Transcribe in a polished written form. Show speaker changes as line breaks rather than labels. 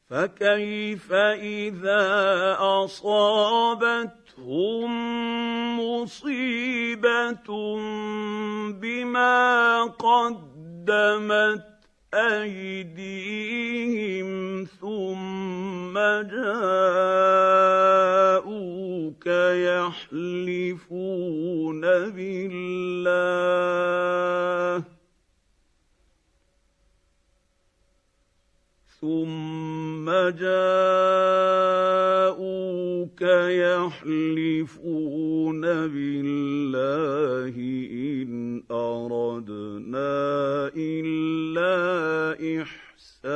فكيف إذا أصابتهم مصيبة بما قدمت أيديهم ثم جاءوك يحلفون بالله إن أردنا إلا إحسانا